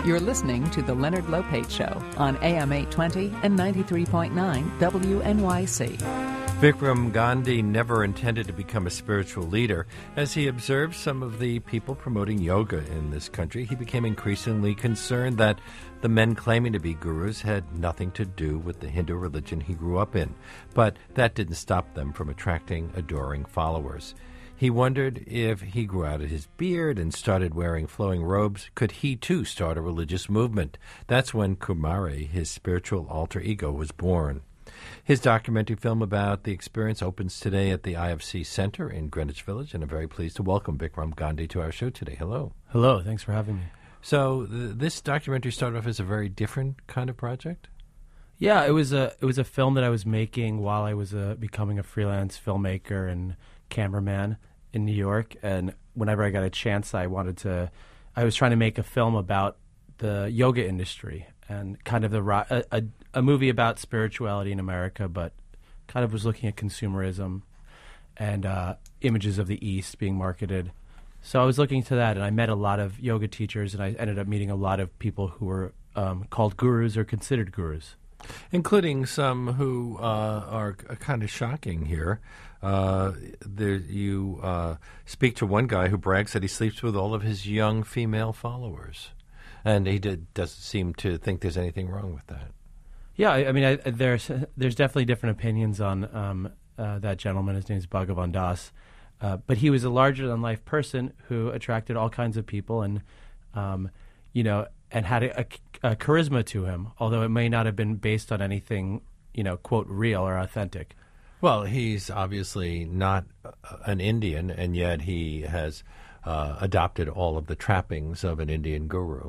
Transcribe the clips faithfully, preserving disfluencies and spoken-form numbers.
You're listening to The Leonard Lopate Show on A M eight twenty and ninety-three point nine W N Y C. Bikram Gandhi never intended to become a spiritual leader. As he observed some of the people promoting yoga in this country, he became increasingly concerned that the men claiming to be gurus had nothing to do with the Hindu religion he grew up in. But that didn't stop them from attracting adoring followers. He wondered if he grew out his beard and started wearing flowing robes, could he too start a religious movement? That's when Kumari, his spiritual alter ego, was born. His documentary film about the experience opens today at the I F C Center in Greenwich Village, and I'm very pleased to welcome Bikram Gandhi to our show today. Hello. Hello. Thanks for having me. So th- this documentary started off as a very different kind of project? Yeah, it was a it was a film that I was making while I was uh, becoming a freelance filmmaker and cameraman in New York, and whenever I got a chance, I wanted to. I was trying to make a film about the yoga industry and kind of the a, a, a movie about spirituality in America, but kind of was looking at consumerism and uh, images of the East being marketed. So I was looking to that, and I met a lot of yoga teachers, and I ended up meeting a lot of people who were um, called gurus or considered gurus. Including some who uh, are kind of shocking here. Uh, there, you uh, speak to one guy who brags that he sleeps with all of his young female followers, and he did, doesn't seem to think there's anything wrong with that. Yeah, I, I mean, I, there's there's definitely different opinions on um, uh, that gentleman. His name is Bhagavan Das, uh, but he was a larger-than-life person who attracted all kinds of people, and um, you know. and had a, a, a charisma to him, although it may not have been based on anything, you know, quote, real or authentic. Well, he's obviously not an Indian, and yet he has uh, adopted all of the trappings of an Indian guru.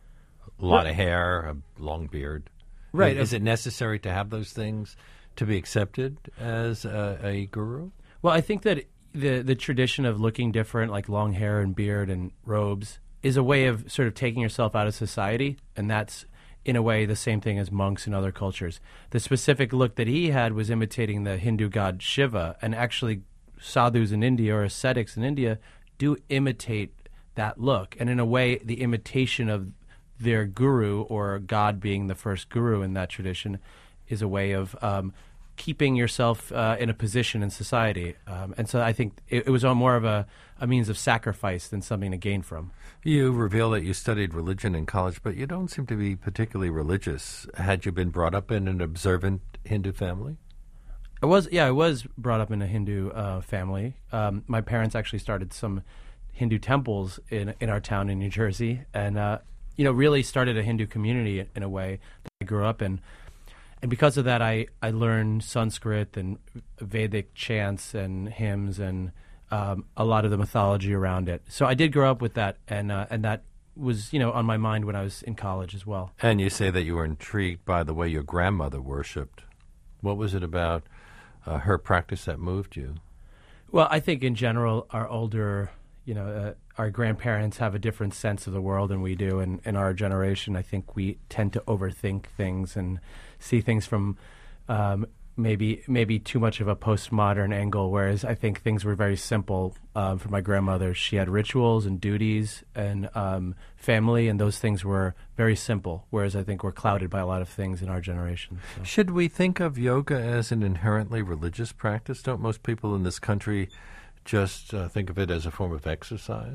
A lot right. of hair, a long beard. Right. Is it necessary to have those things to be accepted as a, a guru? Well, I think that the the tradition of looking different, like long hair and beard and robes, is a way of sort of taking yourself out of society, and that's, in a way, the same thing as monks in other cultures. The specific look that he had was imitating the Hindu god Shiva, and actually sadhus in India or ascetics in India do imitate that look. And in a way, the imitation of their guru, or God being the first guru in that tradition, is a way of um, keeping yourself uh, in a position in society. Um, and so I think it, it was more of a, a means of sacrifice than something to gain from. You reveal that you studied religion in college, but you don't seem to be particularly religious. Had you been brought up in an observant Hindu family? I was, yeah, I was brought up in a Hindu uh, family. Um, my parents actually started some Hindu temples in in our town in New Jersey, and uh, you know, really started a Hindu community in a way that I grew up in. And because of that, I, I learned Sanskrit and Vedic chants and hymns and um, a lot of the mythology around it. So I did grow up with that, and uh, and that was, you know, on my mind when I was in college as well. And you say that you were intrigued by the way your grandmother worshipped. What was it about uh, her practice that moved you? Well, I think in general, our older, you know, uh, our grandparents have a different sense of the world than we do. And in our generation, I think we tend to overthink things and see things from um, maybe maybe too much of a postmodern angle, whereas I think things were very simple. Um, for my grandmother, she had rituals and duties and um, family, and those things were very simple, whereas I think we're clouded by a lot of things in our generation. So. Should we think of yoga as an inherently religious practice? Don't most people in this country just uh, think of it as a form of exercise?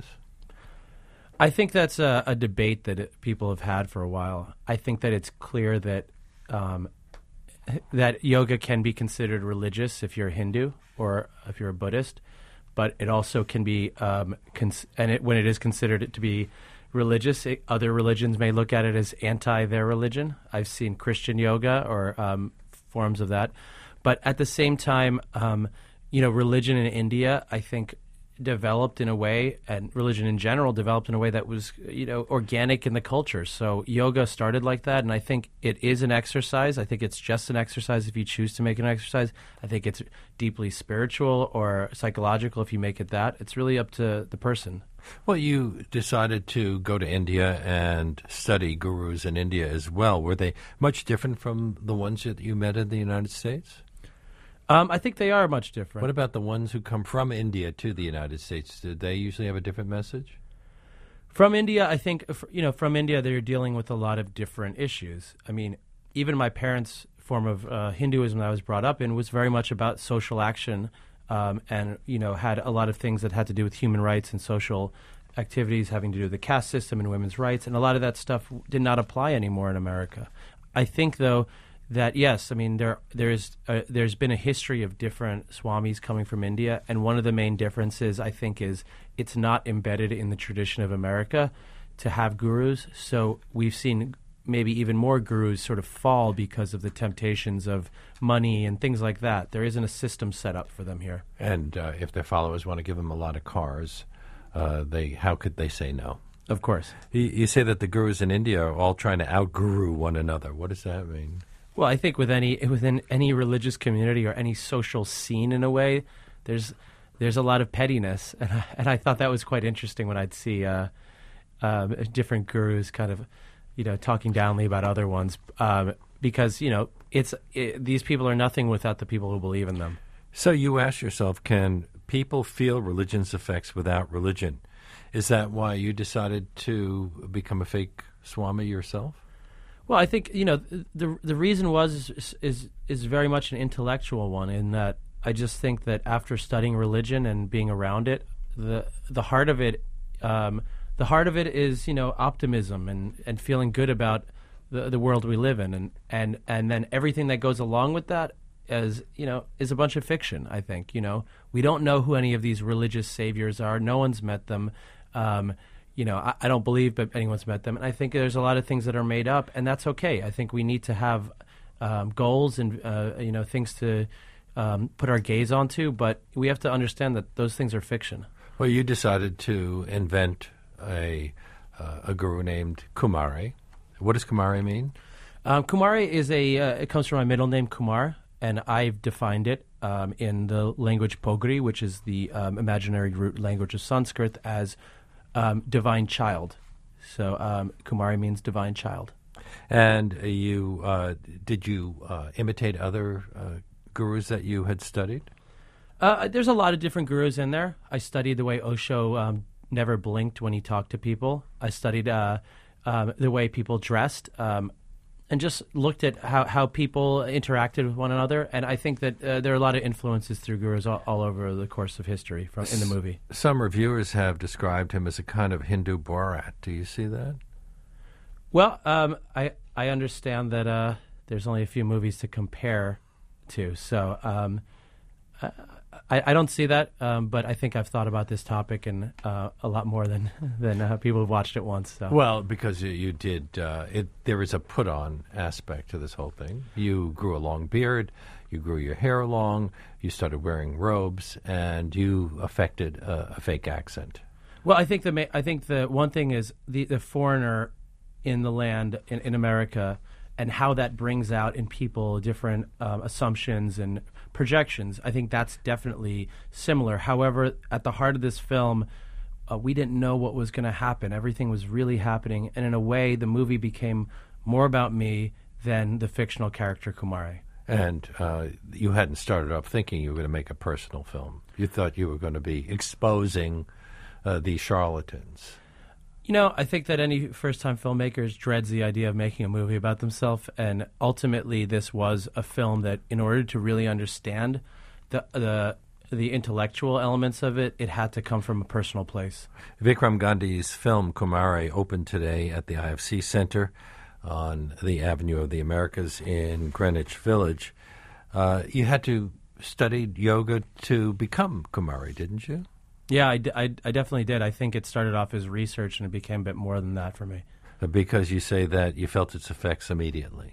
I think that's a, a debate that it, people have had for a while. I think that it's clear that um, that yoga can be considered religious if you're a Hindu or if you're a Buddhist, but it also can be, um, cons- and it, when it is considered to be religious, it, other religions may look at it as anti their religion. I've seen Christian yoga or um, forms of that, but at the same time, um, you know, religion in India, I think, developed in a way, and religion in general developed in a way that was, you know, organic in the culture. So yoga started like that, and I think it is an exercise. I think it's just an exercise if you choose to make an exercise. I think it's deeply spiritual or psychological if you make it that. It's really up to the person. Well, you decided to go to India and study gurus in India as well. Were they much different from the ones that you met in the United States? Um, I think they are much different. What about the ones who come from India to the United States? Did they usually have a different message? From India, I think, f- you know, from India, they're dealing with a lot of different issues. I mean, even my parents' form of uh, Hinduism that I was brought up in was very much about social action, um, and, you know, had a lot of things that had to do with human rights and social activities having to do with the caste system and women's rights, and a lot of that stuff did not apply anymore in America. I think, though, that yes, I mean, there there's a, there's been a history of different swamis coming from India, and one of the main differences, I think, is it's not embedded in the tradition of America to have gurus. So we've seen maybe even more gurus sort of fall because of the temptations of money and things like that. There isn't a system set up for them here. And uh, if their followers want to give them a lot of cars, uh, they how could they say no? Of course. You, you say that the gurus in India are all trying to out-guru one another. What does that mean? Well, I think with any within any religious community or any social scene, in a way, there's there's a lot of pettiness, and I, and I thought that was quite interesting when I'd see uh, um, different gurus kind of, you know, talking downly about other ones, um, because you know it's it, these people are nothing without the people who believe in them. So you ask yourself, can people feel religion's effects without religion? Is that why you decided to become a fake Swami yourself? Well, I think, you know, the the reason was is, is is very much an intellectual one, in that I just think that after studying religion and being around it, the the heart of it, um, the heart of it is, you know, optimism and, and feeling good about the the world we live in, and, and and then everything that goes along with that is, you know, is a bunch of fiction. I think, you know, we don't know who any of these religious saviors are. No one's met them. Um, You know, I, I don't believe that anyone's met them. And I think there's a lot of things that are made up, and that's okay. I think we need to have um, goals and, uh, you know, things to um, put our gaze onto, but we have to understand that those things are fiction. Well, you decided to invent a, uh, a guru named Kumari. What does Kumari mean? Um, Kumari is a, uh, it comes from my middle name, Kumar, and I've defined it um, in the language Pogri, which is the um, imaginary root language of Sanskrit, as Um, divine child. So um, Kumari means divine child. And uh, you uh, did you uh, imitate other uh, gurus that you had studied? Uh, there's a lot of different gurus in there. I studied the way Osho um, never blinked when he talked to people. I studied uh, um, the way people dressed, um, and just looked at how, how people interacted with one another. And I think that uh, there are a lot of influences through gurus all, all over the course of history from in the movie. Some reviewers have described him as a kind of Hindu Borat. Do you see that? Well, um, I I understand that uh, there's only a few movies to compare to, so um, I, I don't see that. Um, but I think I've thought about this topic and uh, a lot more than than uh, people who've watched it once. So. Well, because you, you did, uh, it, there is a put-on aspect to this whole thing. You grew a long beard, you grew your hair long, you started wearing robes, and you affected a, a fake accent. Well, I think the ma- I think the one thing is the, the foreigner in the land in, in America, and how that brings out in people different um, assumptions and projections. I think that's definitely similar. However, at the heart of this film, uh, we didn't know what was going to happen. Everything was really happening, and in a way, the movie became more about me than the fictional character Kumari. And uh, you hadn't started off thinking you were going to make a personal film. You thought you were going to be exposing uh, these charlatans. You know, I think that any first-time filmmaker dreads the idea of making a movie about themselves, and ultimately this was a film that, in order to really understand the the the intellectual elements of it, it had to come from a personal place. Vikram Gandhi's film Kumari opened today at the I F C Center on the Avenue of the Americas in Greenwich Village. Uh, you had to study yoga to become Kumari, didn't you? Yeah, I, d- I, I definitely did. I think it started off as research, and it became a bit more than that for me. Because you say that you felt its effects immediately.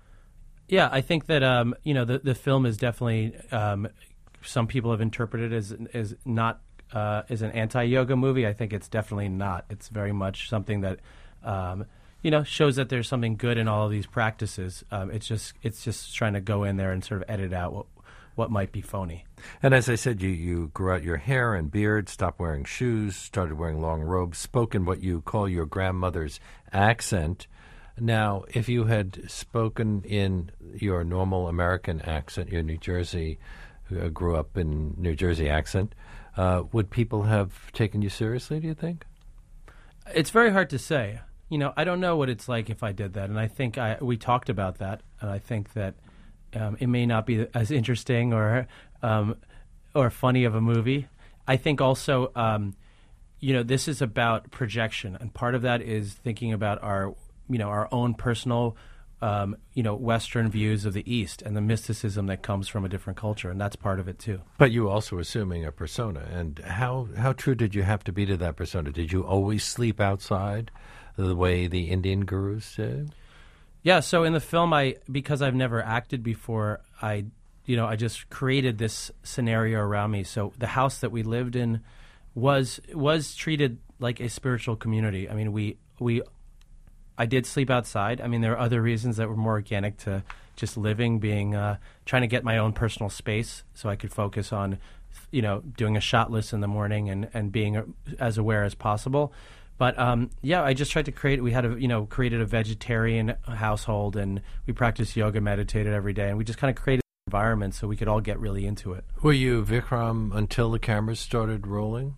Yeah, I think that um, you know the the film is definitely um, some people have interpreted it as as not uh, as an anti-yoga movie. I think it's definitely not. It's very much something that um, you know shows that there's something good in all of these practices. Um, it's just it's just trying to go in there and sort of edit out what what might be phony. And as I said, you, you grew out your hair and beard, stopped wearing shoes, started wearing long robes, spoke in what you call your grandmother's accent. Now, if you had spoken in your normal American accent, your New Jersey, uh, grew up in New Jersey accent, uh, would people have taken you seriously, do you think? It's very hard to say. You know, I don't know what it's like if I did that, and I think I we talked about that, and I think that um, it may not be as interesting or um, or funny of a movie. I think also, um, you know, this is about projection, and part of that is thinking about our, you know, our own personal, um, you know, Western views of the East and the mysticism that comes from a different culture, and that's part of it too. But you were also assuming a persona, and how how true did you have to be to that persona? Did you always sleep outside, the way the Indian gurus did? Yeah. So in the film, I because I've never acted before, I you know I just created this scenario around me. So the house that we lived in was was treated like a spiritual community. I mean, we we. I did sleep outside. I mean, there are other reasons that were more organic to just living, being uh, trying to get my own personal space so I could focus on, you know, doing a shot list in the morning and, and being uh, as aware as possible. But um, yeah, I just tried to create. We had a you know created a vegetarian household, and we practiced yoga, meditated every day, and we just kind of created an environment so we could all get really into it. Were you Vikram until the cameras started rolling?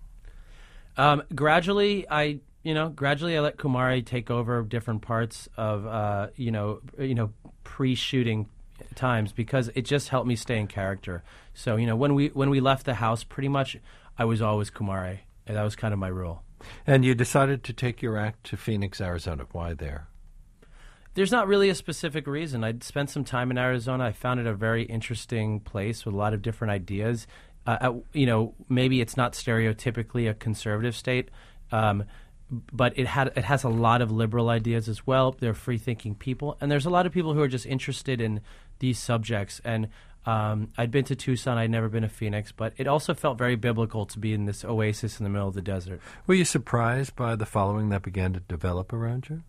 Um, gradually, I. You know, gradually I let Kumari take over different parts of, uh, you know, you know, pre-shooting times because it just helped me stay in character. So, you know, when we when we left the house, pretty much I was always Kumari. And that was kind of my rule. And you decided to take your act to Phoenix, Arizona. Why there? There's not really a specific reason. I'd spent some time in Arizona. I found it a very interesting place with a lot of different ideas. Uh, at, you know, maybe it's not stereotypically a conservative state, um, but it had it has a lot of liberal ideas as well. They're free-thinking people, and there's a lot of people who are just interested in these subjects. And um, I'd been to Tucson. I'd never been to Phoenix, but it also felt very biblical to be in this oasis in the middle of the desert. Were you surprised by the following that began to develop around you?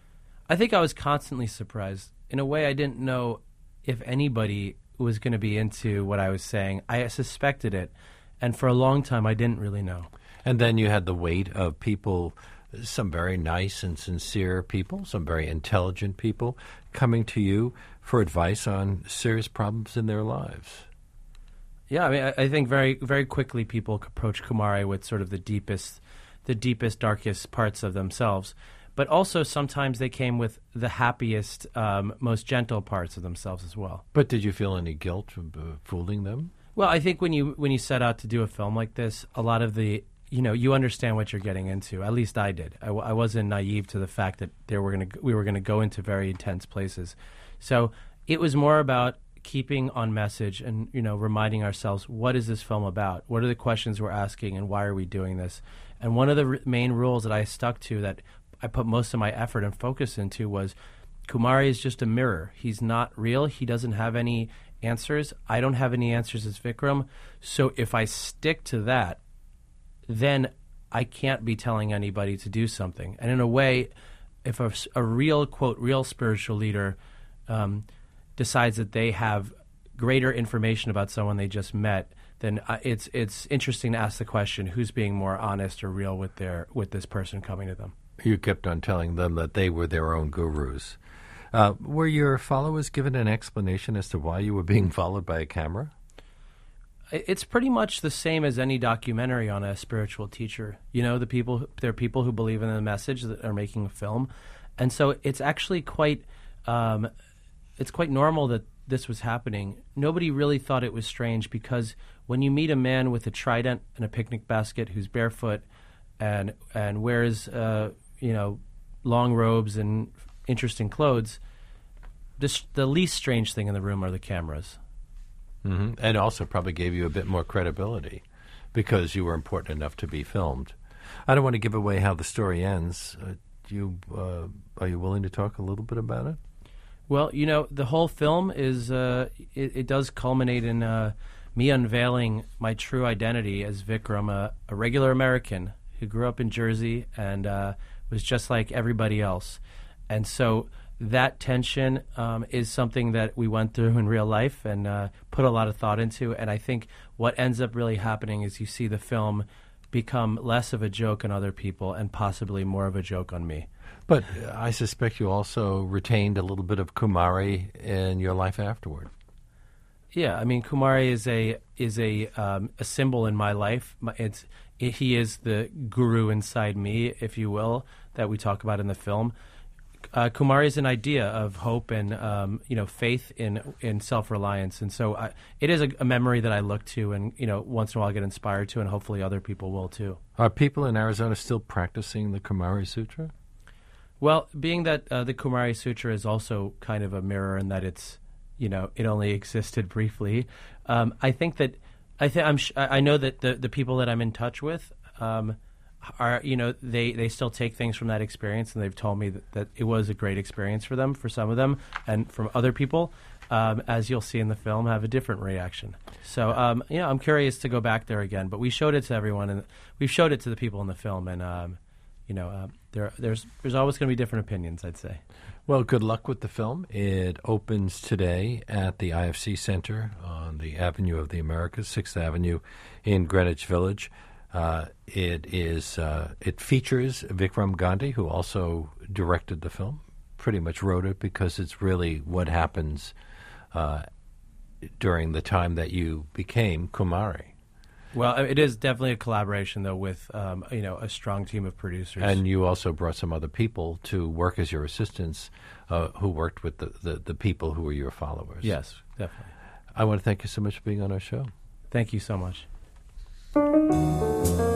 I think I was constantly surprised. In a way, I didn't know if anybody was going to be into what I was saying. I suspected it, and for a long time, I didn't really know. And then you had the weight of people, some very nice and sincere people, some very intelligent people, coming to you for advice on serious problems in their lives. Yeah, I mean, I, I think very, very quickly people approach Kumari with sort of the deepest, the deepest, darkest parts of themselves. But also sometimes they came with the happiest, um, most gentle parts of themselves as well. But did you feel any guilt for uh, fooling them? Well, I think when you when you set out to do a film like this, a lot of the you know, you understand what you're getting into. At least I did. I, w- I wasn't naive to the fact that there were gonna we were going to go into very intense places. So it was more about keeping on message and, you know, reminding ourselves, what is this film about? What are the questions we're asking, and why are we doing this? And one of the r- main rules that I stuck to, that I put most of my effort and focus into, was Kumari is just a mirror. He's not real. He doesn't have any answers. I don't have any answers as Vikram. So if I stick to that, then I can't be telling anybody to do something. And in a way, if a, a real, quote, real spiritual leader um, decides that they have greater information about someone they just met, then uh, it's it's interesting to ask the question, who's being more honest or real with their with this person coming to them? You kept on telling them that they were their own gurus. Uh, were your followers given an explanation as to why you were being followed by a camera? It's pretty much the same as any documentary on a spiritual teacher. You know, the people, there are people who believe in the message that are making a film. And so it's actually quite, um, it's quite normal that this was happening. Nobody really thought it was strange, because when you meet a man with a trident and a picnic basket who's barefoot and, and wears, uh, you know, long robes and interesting clothes, this, the least strange thing in the room are the cameras. Mm-hmm. And also probably gave you a bit more credibility because you were important enough to be filmed. I don't want to give away how the story ends. Uh, do you, uh, are you willing to talk a little bit about it? Well, you know, the whole film is, uh, it, it does culminate in uh, me unveiling my true identity as Vikram, a, a regular American who grew up in Jersey and uh, was just like everybody else. And so that tension um, is something that we went through in real life and uh, put a lot of thought into. And I think what ends up really happening is you see the film become less of a joke on other people and possibly more of a joke on me. But uh, I suspect you also retained a little bit of Kumari in your life afterward. Yeah, I mean, Kumari is a is a um, a symbol in my life. My, it's i he is the guru inside me, if you will, that we talk about in the film. Uh, Kumari is an idea of hope and um, you know faith in in self-reliance, and so I, it is a, a memory that I look to, and you know once in a while I get inspired to, and hopefully other people will too. Are people in Arizona still practicing the Kumari Sutra? Well, being that uh, the Kumari Sutra is also kind of a mirror in that it's you know it only existed briefly, um, I think that I think I'm sh- I know that the the people that I'm in touch with. Um, Are you know they, they still take things from that experience, and they've told me that, that it was a great experience for them, for some of them, and from other people, um, as you'll see in the film, have a different reaction. So um, you know, I'm curious to go back there again. But we showed it to everyone, and we've showed it to the people in the film, and um, you know, uh, there there's there's always going to be different opinions, I'd say. Well, good luck with the film. It opens today at the I F C Center on the Avenue of the Americas, Sixth Avenue, in Greenwich Village. Uh, it is. Uh, it features Vikram Gandhi, who also directed the film. Pretty much wrote it because it's really what happens uh, during the time that you became Kumari. Well, it is definitely a collaboration, though, with um, you know a strong team of producers. And you also brought some other people to work as your assistants, uh, who worked with the, the, the people who were your followers. Yes, definitely. I want to thank you so much for being on our show. Thank you so much.